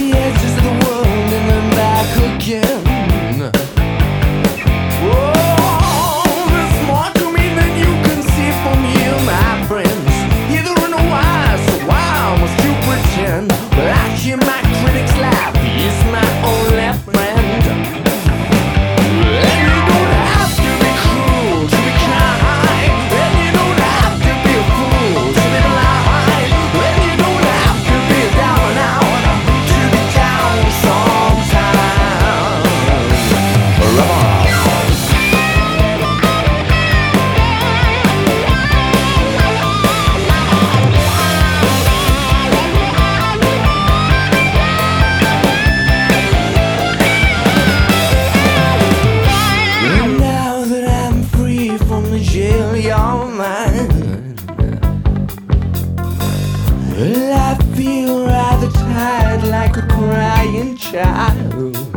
the edges of the world and then back again. Oh, there's more to me than you can see from here, my friends. Either in a why, so why must you pretend? Well, I hear my critics laugh, he's my only friend. And you don't have to be cruel to be kind, and you don't have to be a fool to be blind, and you don't have to be down and out to be down sometimes. And now that I'm free from the jail you're mine, well, I feel rather tired like a crying child.